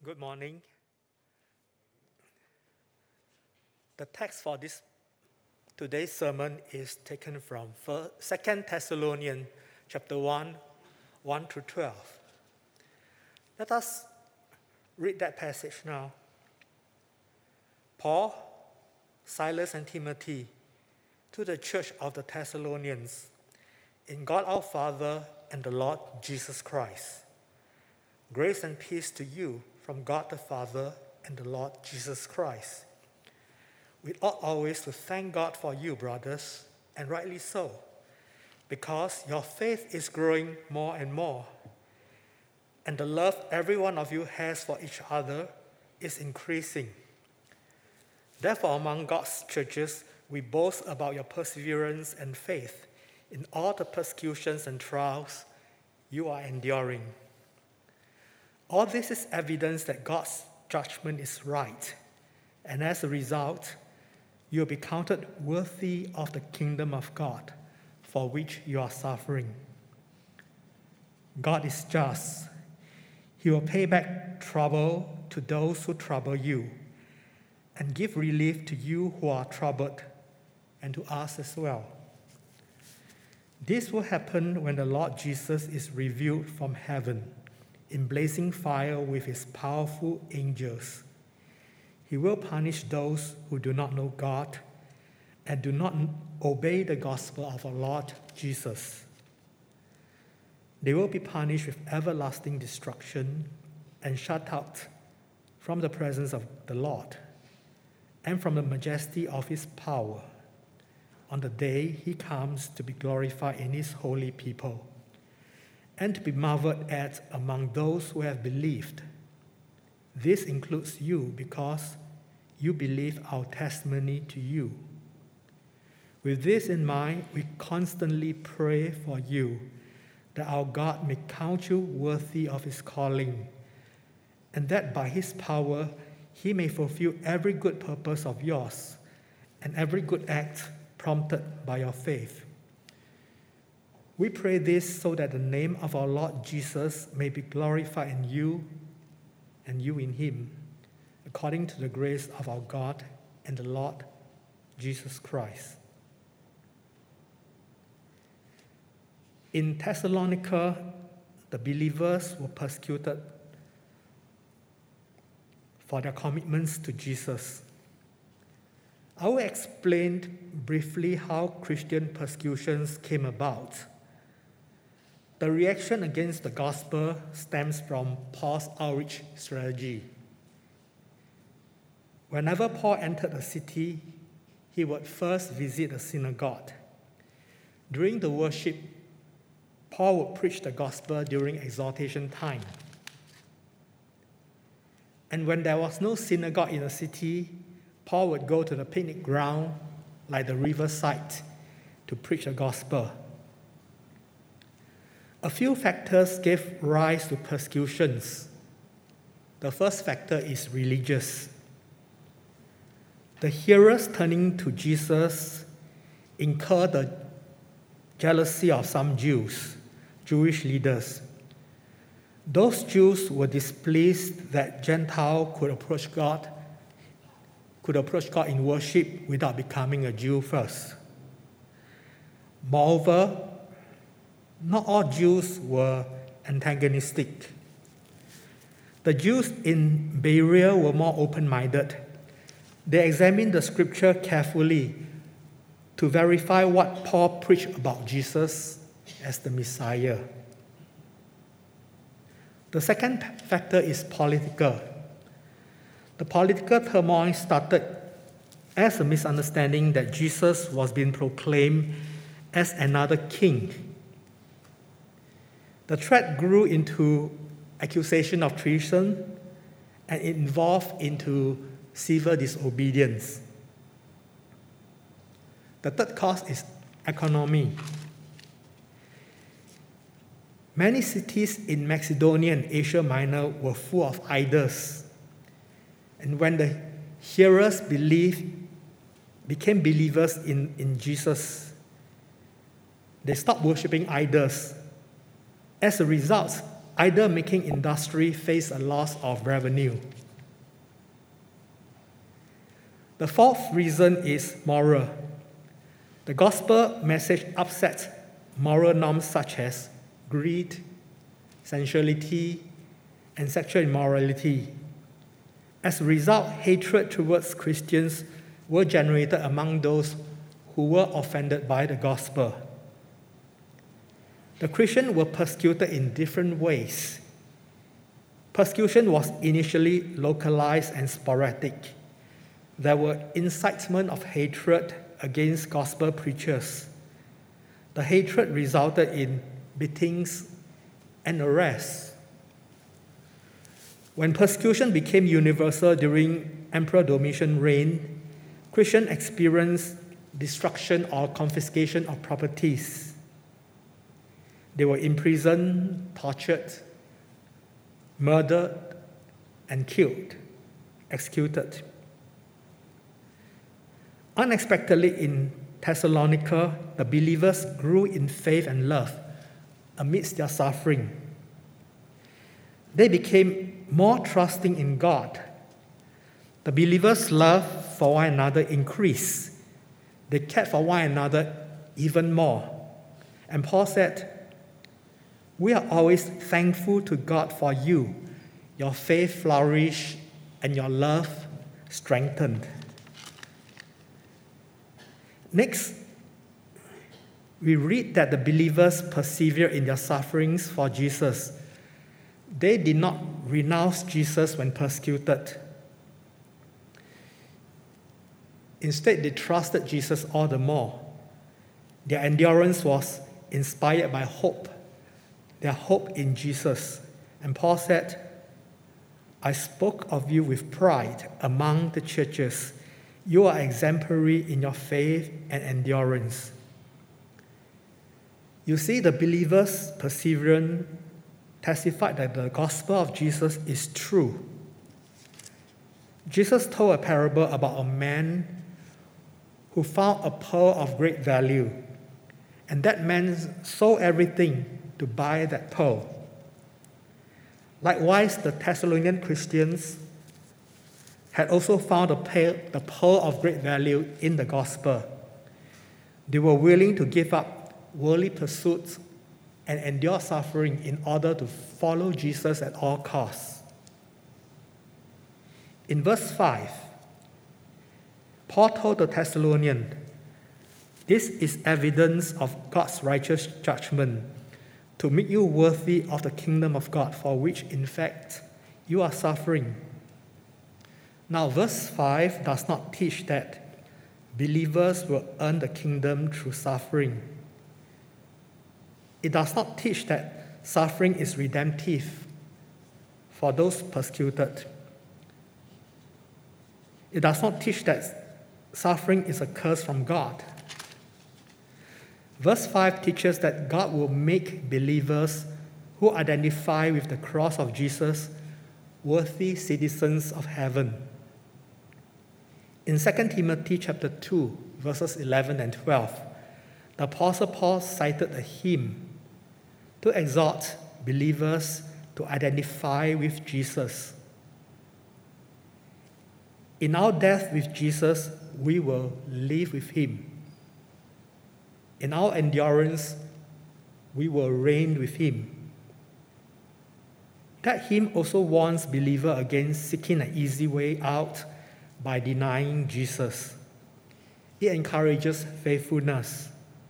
Good morning. The text for today's sermon is taken from 2 Thessalonians chapter 1, 1 to 12. Let us read that passage now. Paul, Silas, and Timothy, to the church of the Thessalonians, in God our Father and the Lord Jesus Christ. Grace and peace to you from God the Father and the Lord Jesus Christ. We ought always to thank God for you, brothers, and rightly so, because your faith is growing more and more, and the love every one of you has for each other is increasing. Therefore, among God's churches, we boast about your perseverance and faith in all the persecutions and trials you are enduring. All this is evidence that God's judgment is right, and as a result, you will be counted worthy of the kingdom of God, for which you are suffering. God is just. He will pay back trouble to those who trouble you, and give relief to you who are troubled, and to us as well. This will happen when the Lord Jesus is revealed from heaven, in blazing fire with his powerful angels. He will punish those who do not know God and do not obey the gospel of our Lord Jesus. They will be punished with everlasting destruction and shut out from the presence of the Lord and from the majesty of his power on the day he comes to be glorified in his holy people and to be marveled at among those who have believed. This includes you because you believe our testimony to you. With this in mind, we constantly pray for you that our God may count you worthy of his calling, and that by his power he may fulfill every good purpose of yours and every good act prompted by your faith. We pray this so that the name of our Lord Jesus may be glorified in you and you in him, according to the grace of our God and the Lord Jesus Christ. In Thessalonica, the believers were persecuted for their commitments to Jesus. I will explain briefly how Christian persecutions came about. The reaction against the gospel stems from Paul's outreach strategy. Whenever Paul entered a city, he would first visit a synagogue. During the worship, Paul would preach the gospel during exhortation time. And when there was no synagogue in the city, Paul would go to the picnic ground, like the riverside, to preach the gospel. A few factors gave rise to persecutions. The first factor is religious. The hearers turning to Jesus incurred the jealousy of some Jewish leaders. Those Jews were displeased that Gentiles could approach God in worship without becoming a Jew first. Moreover, not all Jews were antagonistic. The Jews in Berea were more open-minded. They examined the scripture carefully to verify what Paul preached about Jesus as the Messiah. The second factor is political. The political turmoil started as a misunderstanding that Jesus was being proclaimed as another king. The threat grew into accusation of treason, and it evolved into civil disobedience. The third cause is economy. Many cities in Macedonia and Asia Minor were full of idols. And when the hearers became believers in Jesus, they stopped worshipping idols. As a result, either making industry face a loss of revenue. The fourth reason is moral. The gospel message upsets moral norms such as greed, sensuality, and sexual immorality. As a result, hatred towards Christians were generated among those who were offended by the gospel. The Christians were persecuted in different ways. Persecution was initially localized and sporadic. There were incitement of hatred against gospel preachers. The hatred resulted in beatings and arrests. When persecution became universal during Emperor Domitian's reign, Christians experienced destruction or confiscation of properties. They were imprisoned, tortured, murdered, and killed, executed. Unexpectedly in Thessalonica, the believers grew in faith and love amidst their suffering. They became more trusting in God. The believers' love for one another increased. They cared for one another even more. And Paul said, "We are always thankful to God for you. Your faith flourished and your love strengthened." Next, we read that the believers persevere in their sufferings for Jesus. They did not renounce Jesus when persecuted. Instead, they trusted Jesus all the more. Their endurance was inspired by hope, their hope in Jesus. And Paul said, "I spoke of you with pride among the churches. You are exemplary in your faith and endurance." You see, the believers' perseverance testified that the gospel of Jesus is true. Jesus told a parable about a man who found a pearl of great value, and that man sold everything to buy that pearl. Likewise, the Thessalonian Christians had also found the pearl of great value in the gospel. They were willing to give up worldly pursuits and endure suffering in order to follow Jesus at all costs. In verse 5, Paul told the Thessalonians, "This is evidence of God's righteous judgment to make you worthy of the kingdom of God, for which, in fact, you are suffering." Now, verse 5 does not teach that believers will earn the kingdom through suffering. It does not teach that suffering is redemptive for those persecuted. It does not teach that suffering is a curse from God. Verse 5 teaches that God will make believers who identify with the cross of Jesus worthy citizens of heaven. In 2 Timothy chapter 2, verses 11 and 12, the Apostle Paul cited a hymn to exhort believers to identify with Jesus. In our death with Jesus, we will live with him. In our endurance, we will reign with him. That hymn also warns believers against seeking an easy way out by denying Jesus. It encourages faithfulness.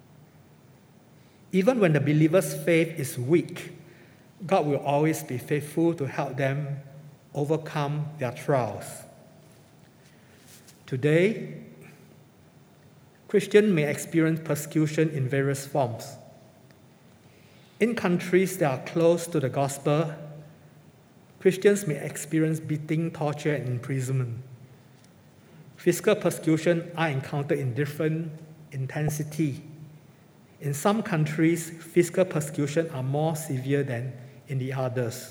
Even when the believer's faith is weak, God will always be faithful to help them overcome their trials. Today, Christians may experience persecution in various forms. In countries that are close to the gospel, Christians may experience beating, torture, and imprisonment. Physical persecution are encountered in different intensity. In some countries, physical persecution are more severe than in the others.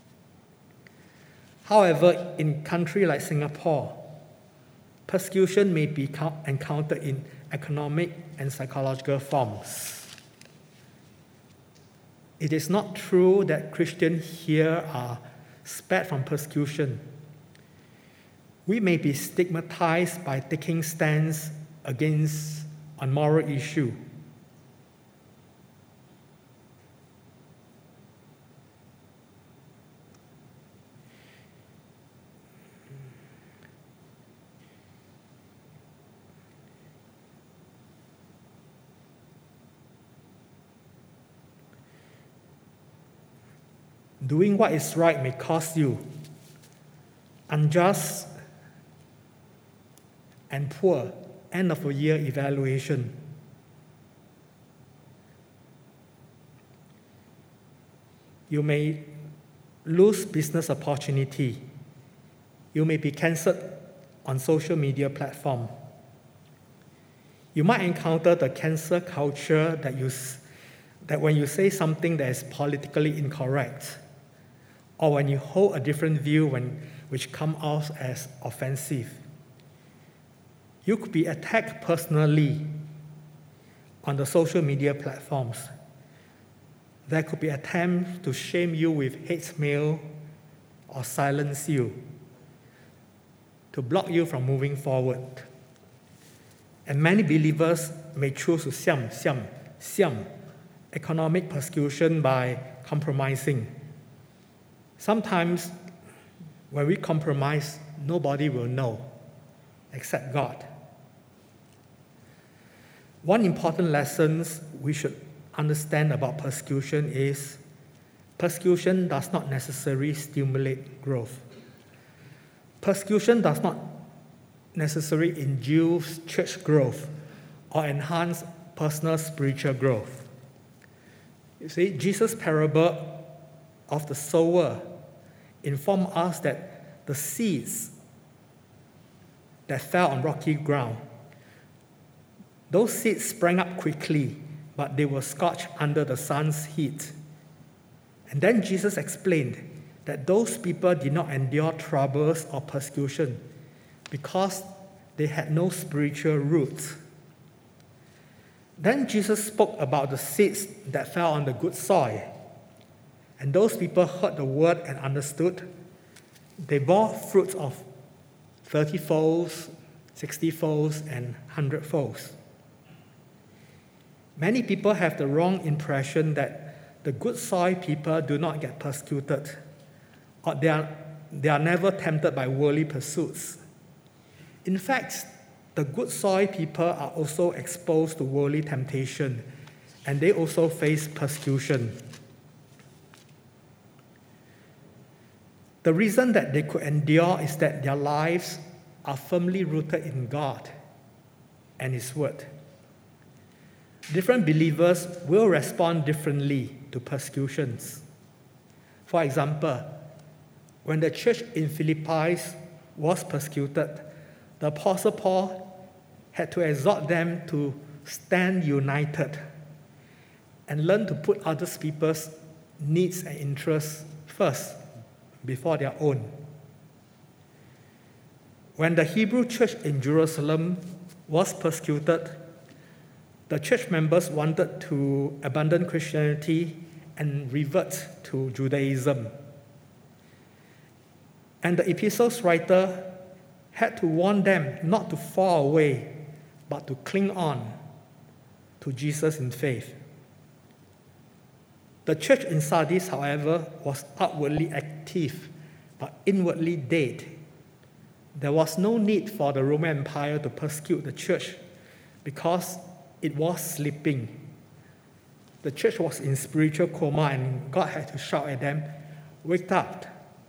However, in countries like Singapore, persecution may be encountered in economic and psychological forms. It is not true that Christians here are spared from persecution. We may be stigmatized by taking stands against a moral issue. Doing what is right may cost you unjust and poor end-of-the-year evaluation. You may lose business opportunity. You may be cancelled on social media platform. You might encounter the cancel culture that when you say something that is politically incorrect, or when you hold a different view which comes off as offensive. You could be attacked personally on the social media platforms. There could be attempts to shame you with hate mail or silence you, to block you from moving forward. And many believers may choose to xiam economic persecution by compromising. Sometimes when we compromise, nobody will know except God. One important lesson we should understand about persecution is persecution does not necessarily stimulate growth. Persecution does not necessarily induce church growth or enhance personal spiritual growth. You see, Jesus' parable of the sower inform us that the seeds that fell on rocky ground, those seeds sprang up quickly, but they were scorched under the sun's heat. And then Jesus explained that those people did not endure troubles or persecution because they had no spiritual roots. Then Jesus spoke about the seeds that fell on the good soil. And those people heard the word and understood. They bore fruits of 30-folds, 60-folds, and 100-folds. Many people have the wrong impression that the good soil people do not get persecuted, or they are never tempted by worldly pursuits. In fact, the good soil people are also exposed to worldly temptation, and they also face persecution. The reason that they could endure is that their lives are firmly rooted in God and His Word. Different believers will respond differently to persecutions. For example, when the church in Philippi was persecuted, the Apostle Paul had to exhort them to stand united and learn to put other people's needs and interests first before their own. When the Hebrew church in Jerusalem was persecuted, the church members wanted to abandon Christianity and revert to Judaism. And the epistle's writer had to warn them not to fall away, but to cling on to Jesus in faith. The church in Sardis, however, was outwardly active, but inwardly dead. There was no need for the Roman Empire to persecute the church because it was sleeping. The church was in spiritual coma, and God had to shout at them, "Wake up."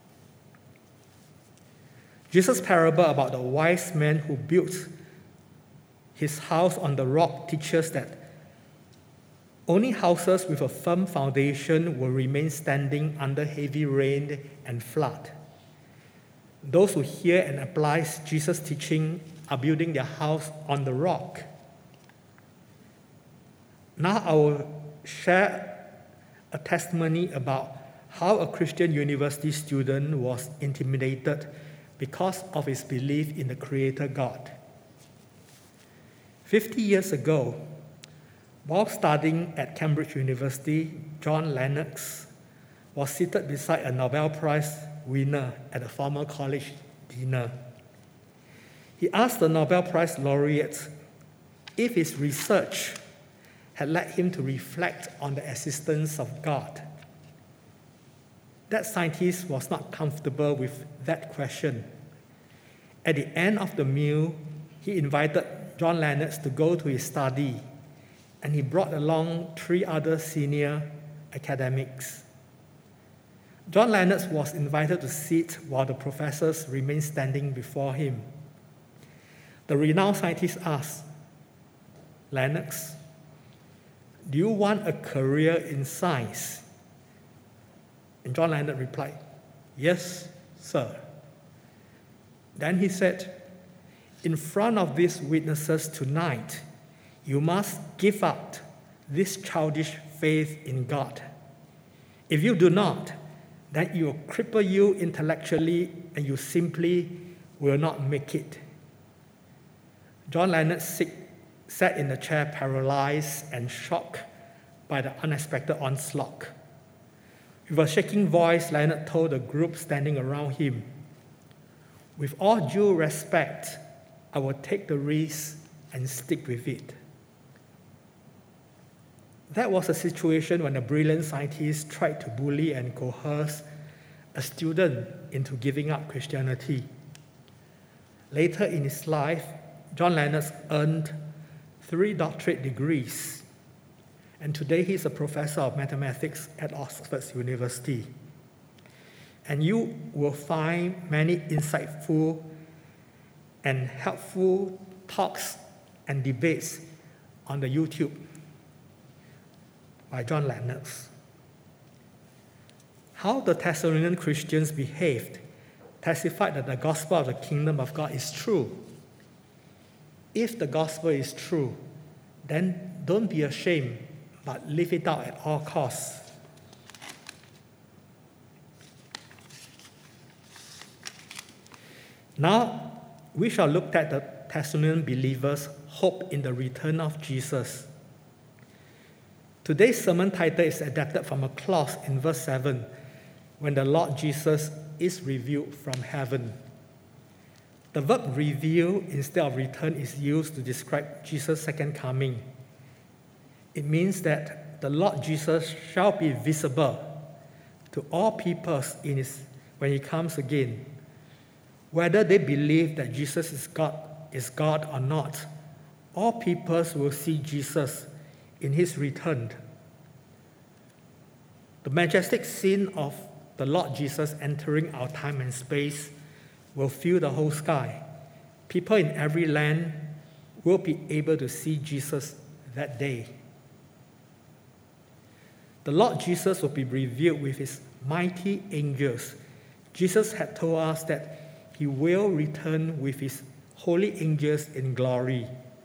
Jesus' parable about the wise man who built his house on the rock teaches that only houses with a firm foundation will remain standing under heavy rain and flood. Those who hear and apply Jesus' teaching are building their house on the rock. Now I will share a testimony about how a Christian university student was intimidated because of his belief in the Creator God. 50 years ago, While studying at Cambridge University, John Lennox was seated beside a Nobel Prize winner at a former college dinner. He asked the Nobel Prize laureate if his research had led him to reflect on the existence of God. That scientist was not comfortable with that question. At the end of the meal, he invited John Lennox to go to his study, and he brought along 3 other senior academics. John Lennox was invited to sit while the professors remained standing before him. The renowned scientist asked, "Lennox, do you want a career in science?" And John Lennox replied, "Yes, sir." Then he said, "In front of these witnesses tonight, you must give up this childish faith in God. If you do not, then it will cripple you intellectually and you simply will not make it." John Lennox sat in the chair paralyzed and shocked by the unexpected onslaught. With a shaking voice, Lennox told the group standing around him, "With all due respect, I will take the risk and stick with it." That was a situation when a brilliant scientist tried to bully and coerce a student into giving up Christianity. Later in his life, John Lennox earned 3 doctorate degrees, and today he's a professor of mathematics at Oxford University. And you will find many insightful and helpful talks and debates on the YouTube by John Lennox. How the Thessalonian Christians behaved testified that the gospel of the kingdom of God is true. If the gospel is true, then don't be ashamed, but live it out at all costs. Now, we shall look at the Thessalonian believers' hope in the return of Jesus. Today's sermon title is adapted from a clause in verse 7, when the Lord Jesus is revealed from heaven. The verb reveal instead of return is used to describe Jesus' second coming. It means that the Lord Jesus shall be visible to all peoples when he comes again. Whether they believe that Jesus is God or not, all peoples will see Jesus in his return. The majestic scene of the Lord Jesus entering our time and space will fill the whole sky. People in every land will be able to see Jesus that day. The Lord Jesus will be revealed with his mighty angels. Jesus had told us that he will return with his holy angels in glory.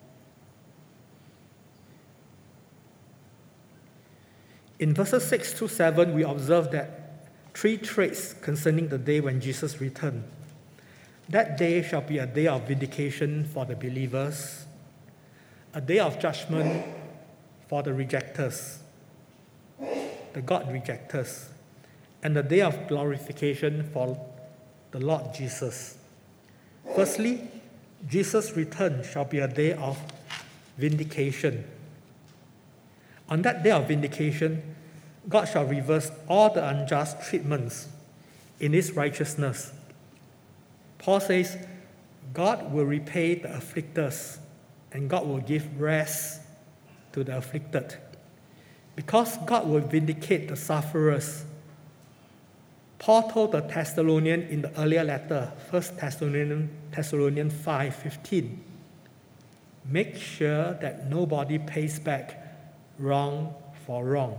In verses 6 to 7, we observe that 3 traits concerning the day when Jesus returned. That day shall be a day of vindication for the believers, a day of judgment for the rejectors, the God rejectors, and a day of glorification for the Lord Jesus. Firstly, Jesus' return shall be a day of vindication. On that day of vindication, God shall reverse all the unjust treatments in his righteousness. Paul says, God will repay the afflictors, and God will give rest to the afflicted. Because God will vindicate the sufferers. Paul told the Thessalonians in the earlier letter, 1 Thessalonians 5:15, make sure that nobody pays back wrong for wrong.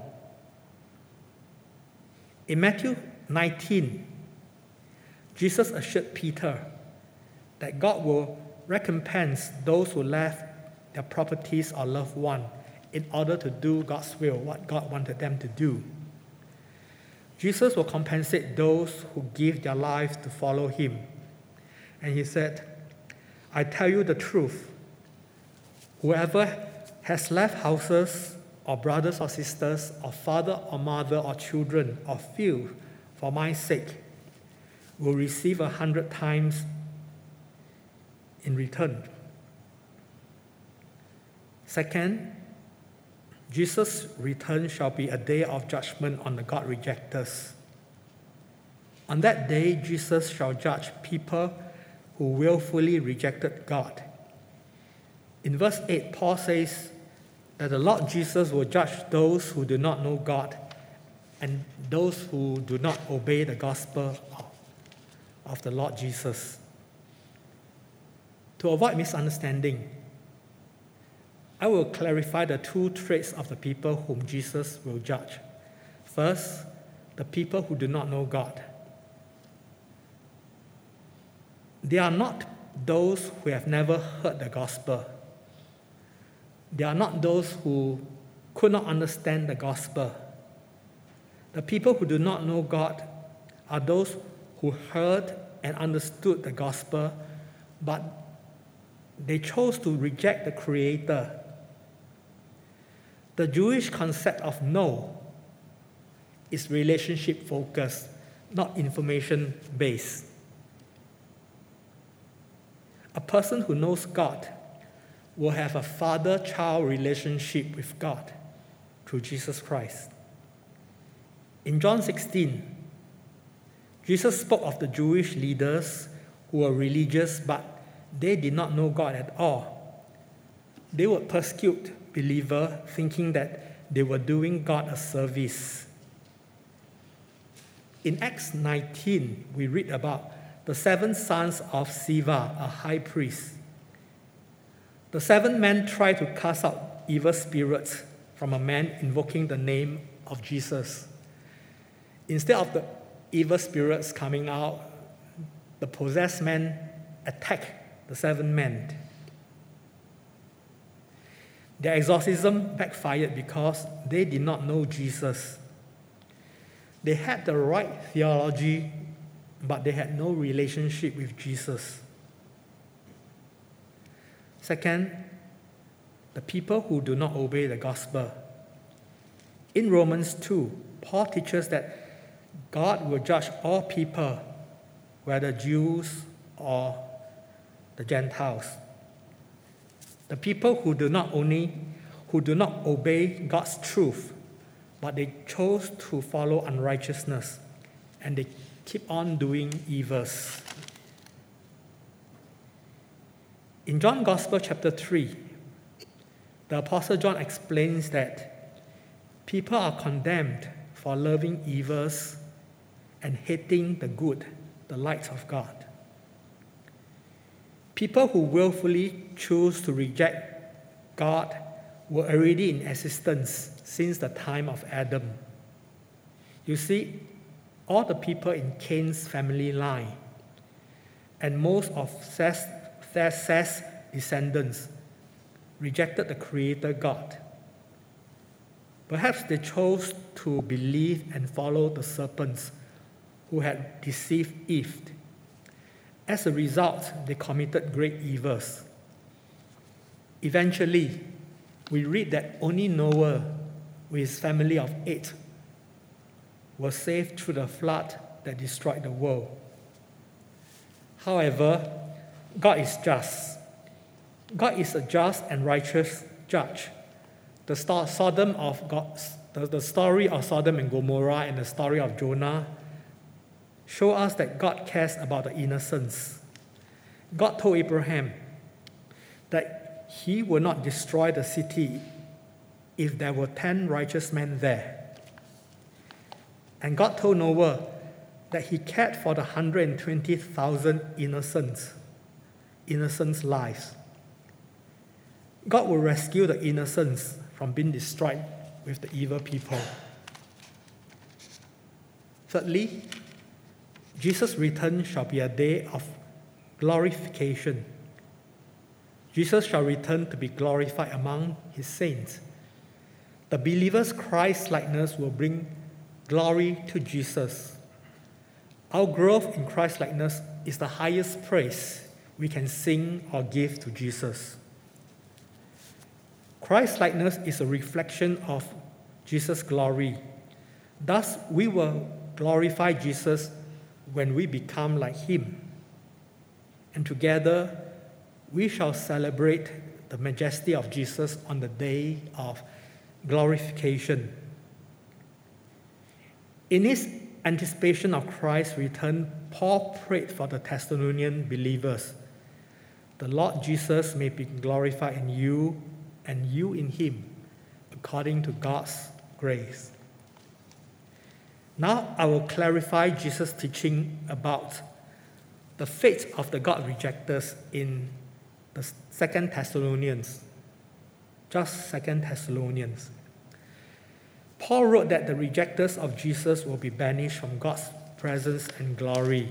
In Matthew 19, Jesus assured Peter that God will recompense those who left their properties or loved ones in order to do God's will, what God wanted them to do. Jesus will compensate those who give their lives to follow him. And he said, I tell you the truth, whoever has left houses or brothers or sisters or father or mother or children or field for my sake will receive 100 times in return. Second, Jesus' return shall be a day of judgment on the God rejectors. On that day, Jesus shall judge people who willfully rejected God. In verse 8, Paul says that the Lord Jesus will judge those who do not know God and those who do not obey the gospel of the Lord Jesus. To avoid misunderstanding, I will clarify the two traits of the people whom Jesus will judge. First, the people who do not know God. They are not those who have never heard the gospel. They are not those who could not understand the gospel. The people who do not know God are those who heard and understood the gospel, but they chose to reject the Creator. The Jewish concept of know is relationship-focused, not information-based. A person who knows God will have a father-child relationship with God through Jesus Christ. In John 16, Jesus spoke of the Jewish leaders who were religious, but they did not know God at all. They would persecute believers, thinking that they were doing God a service. In Acts 19, we read about the 7 sons of Sceva, a high priest. The 7 men tried to cast out evil spirits from a man invoking the name of Jesus. Instead of the evil spirits coming out, the possessed men attacked the 7 men. Their exorcism backfired because they did not know Jesus. They had the right theology, but they had no relationship with Jesus. Second, the people who do not obey the gospel. In Romans 2, Paul teaches that God will judge all people, whether Jews or the Gentiles. The people who do not obey God's truth, but they chose to follow unrighteousness, and they keep on doing evils. In John Gospel chapter 3, the Apostle John explains that people are condemned for loving evils and hating the good, the light of God. People who willfully choose to reject God were already in existence since the time of Adam. You see, all the people in Cain's family line and most of Seth's descendants rejected the Creator God. Perhaps they chose to believe and follow the serpents who had deceived Eve. As a result, they committed great evils. Eventually, we read that only Noah, with his family of 8, was saved through the flood that destroyed the world. However, God is just. God is a just and righteous judge. The story of Sodom and Gomorrah and the story of Jonah show us that God cares about the innocents. God told Abraham that he would not destroy the city if there were 10 righteous men there. And God told Noah that he cared for the 120,000 innocents' lives. God will rescue the innocents from being destroyed with the evil people. Thirdly, Jesus' return shall be a day of glorification. Jesus shall return to be glorified among his saints. The believer's Christ-likeness will bring glory to Jesus. Our growth in Christ-likeness is the highest praise we can sing or give to Jesus. Christ-likeness is a reflection of Jesus' glory. Thus, we will glorify Jesus when we become like him. And together, we shall celebrate the majesty of Jesus on the day of glorification. In his anticipation of Christ's return, Paul prayed for the Thessalonian believers. The Lord Jesus may be glorified in you and you in him, according to God's grace. Now I will clarify Jesus' teaching about the fate of the God rejectors in the 2 Thessalonians. Just 2 Thessalonians. Paul wrote that the rejectors of Jesus will be banished from God's presence and glory.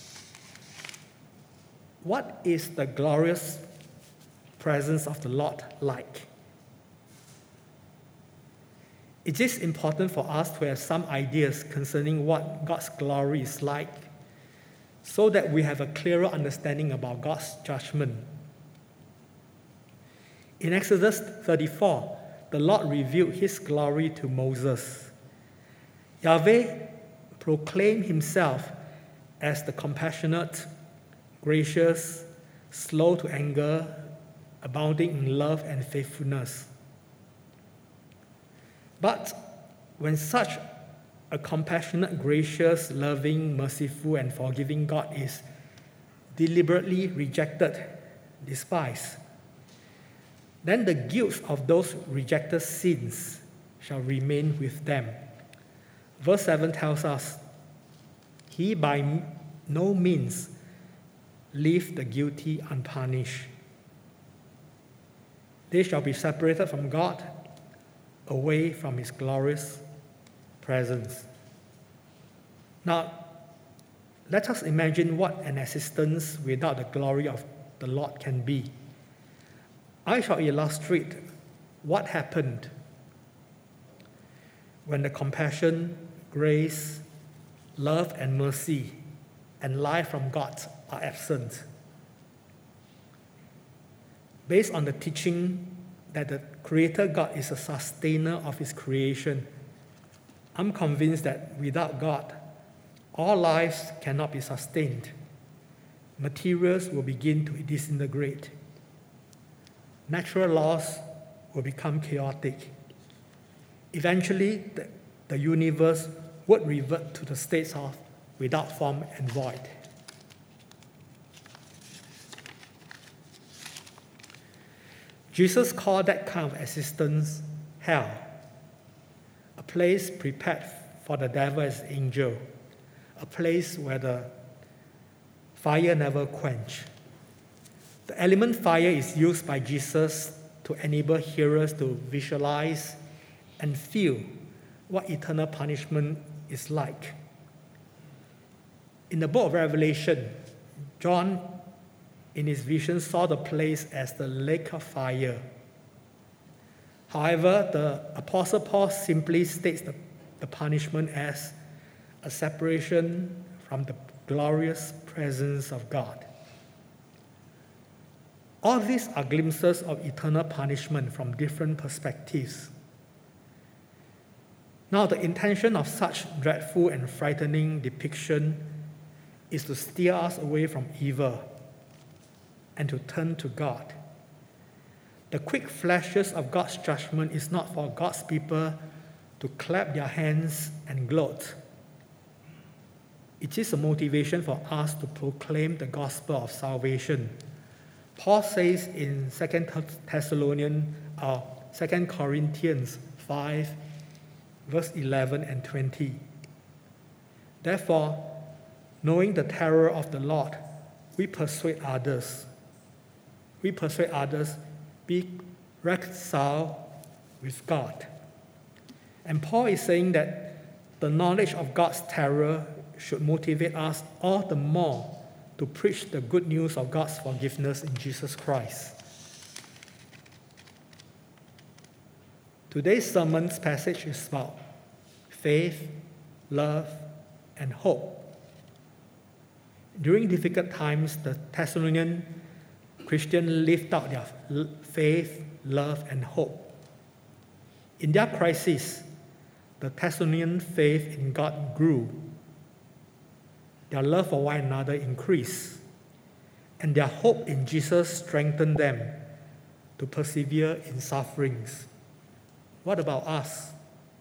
What is the glorious presence of the Lord like? It is important for us to have some ideas concerning what God's glory is like, so that we have a clearer understanding about God's judgment. In Exodus 34, the Lord revealed his glory to Moses. Yahweh proclaimed himself as the compassionate, gracious, slow to anger, abounding in love and faithfulness. But when such a compassionate, gracious, loving, merciful, and forgiving God is deliberately rejected, despised, then the guilt of those rejected sins shall remain with them. Verse 7 tells us, he by no means leave the guilty unpunished. They shall be separated from God, away from his glorious presence. Now, let us imagine what an existence without the glory of the Lord can be. I shall illustrate what happened when the compassion, grace, love, and mercy and life from God are absent. Based on the teaching that the Creator God is a sustainer of his creation, I'm convinced that without God, all lives cannot be sustained. Materials will begin to disintegrate. Natural laws will become chaotic. Eventually, the universe would revert to the states of without form and void. Jesus called that kind of existence hell, a place prepared for the devil as an angel, a place where the fire never quench. The element fire is used by Jesus to enable hearers to visualize and feel what eternal punishment is like. In the book of Revelation, John, in his vision, saw the place as the lake of fire. However, the Apostle Paul simply states the punishment as a separation from the glorious presence of God. All these are glimpses of eternal punishment from different perspectives. Now, the intention of such dreadful and frightening depiction is to steer us away from evil and to turn to God. The quick flashes of God's judgment is not for God's people to clap their hands and gloat. It is a motivation for us to proclaim the gospel of salvation. Paul says in 2 Corinthians 5, verse 11 and 20, therefore, knowing the terror of the Lord, we persuade others. Be reconciled with God. And Paul is saying that the knowledge of God's terror should motivate us all the more to preach the good news of God's forgiveness in Jesus Christ. Today's sermon's passage is about faith, love, and hope. During difficult times, the Thessalonians Christians lived out their faith, love, and hope. In their crisis, the Thessalonian faith in God grew. Their love for one another increased, and their hope in Jesus strengthened them to persevere in sufferings. What about us?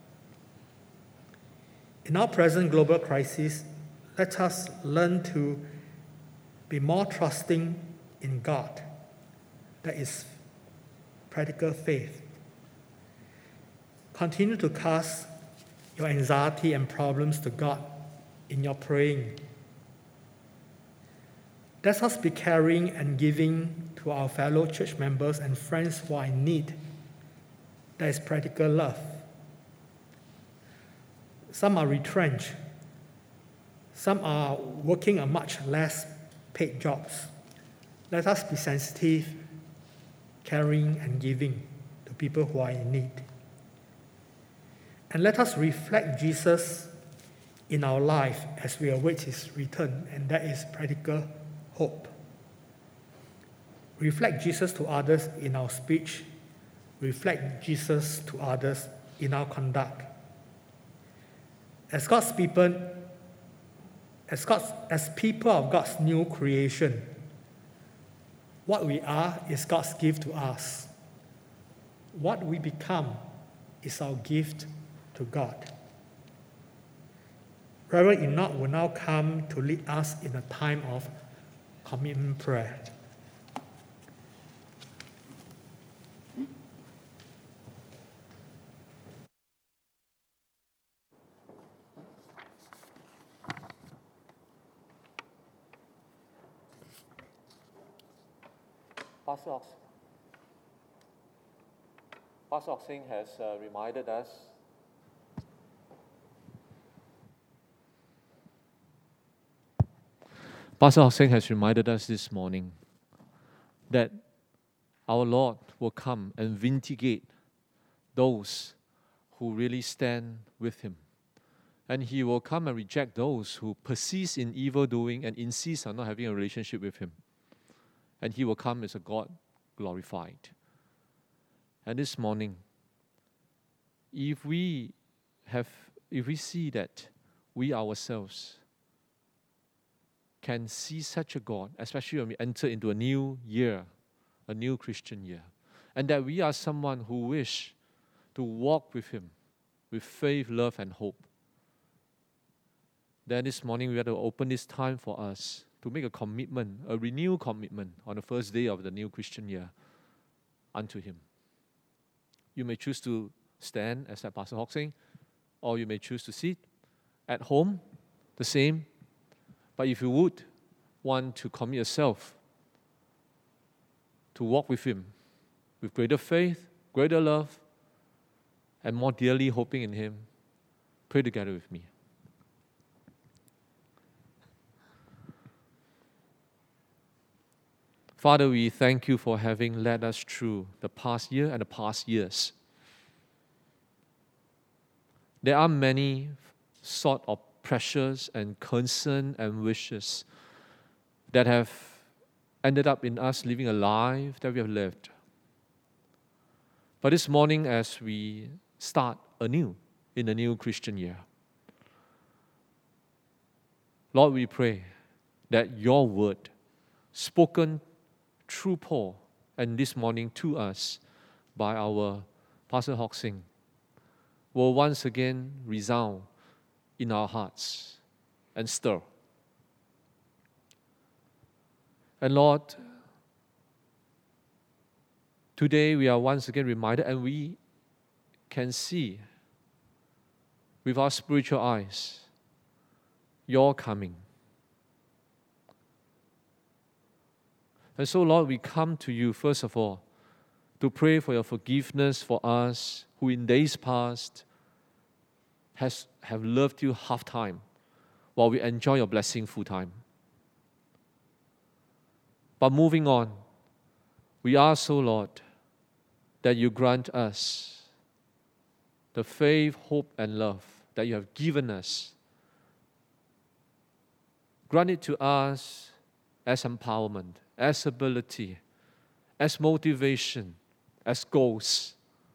In our present global crisis, let us learn to be more trusting in God. That is practical faith. Continue to cast your anxiety and problems to God in your praying. Let us be caring and giving to our fellow church members and friends who are in need. That is practical love. Some are retrenched. Some are working a much less paid jobs. Let us be sensitive, caring, and giving to people who are in need. And let us reflect Jesus in our life as we await his return, and that is practical hope. Reflect Jesus to others in our speech. Reflect Jesus to others in our conduct. As God's people, as people of God's new creation, what we are is God's gift to us. What we become is our gift to God. Reverend Enoch will now come to lead us in a time of commitment prayer. Pastor Oxing has reminded us this morning that our Lord will come and vindicate those who really stand with him. And he will come and reject those who persist in evil doing and insist on not having a relationship with him. And he will come as a God glorified. And this morning, if we see that we ourselves can see such a God, especially when we enter into a new year, a new Christian year, and that we are someone who wish to walk with him with faith, love, and hope, then this morning we have to open this time for us to make a commitment, a renewed commitment on the first day of the new Christian year unto him. You may choose to stand, as Pastor Hawk saying, or you may choose to sit at home, the same. But if you would want to commit yourself to walk with him with greater faith, greater love, and more dearly hoping in him, pray together with me. Father, we thank you for having led us through the past year and the past years. There are many sort of pressures and concern and wishes that have ended up in us living a life that we have lived. But this morning, as we start anew in the new Christian year, Lord, we pray that your word, spoken through Paul and this morning to us by our Pastor Hoxing, will once again resound in our hearts and stir. And Lord, today we are once again reminded, and we can see with our spiritual eyes your coming. And so, Lord, we come to you, first of all, to pray for your forgiveness for us who in days past have loved you half-time while we enjoy your blessing full-time. But moving on, we ask, O Lord, that you grant us the faith, hope, and love that you have given us. Grant it to us as empowerment, as ability as motivation, as goals.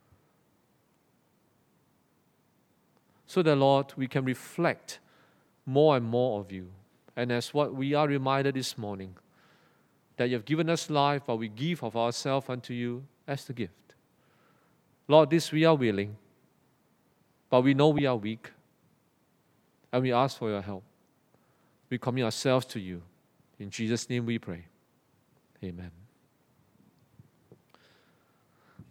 So that, Lord, we can reflect more and more of you. And as what we are reminded this morning, that you have given us life, but we give of ourselves unto you as the gift. Lord, this we are willing, but we know we are weak, and we ask for your help. We commit ourselves to you. In Jesus' name we pray. Amen.